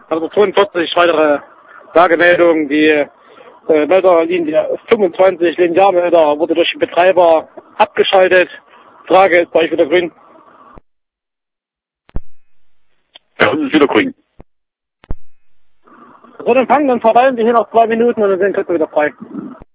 Also 42 weitere Lagemeldungen. Die Melderlinie 25 Linearmelder wurde durch den Betreiber abgeschaltet. Frage ist bei euch wieder grün. Ja, uns ist wieder grün. So, empfangen, dann verweilen wir hier noch 2 Minuten und dann sind wir wieder frei.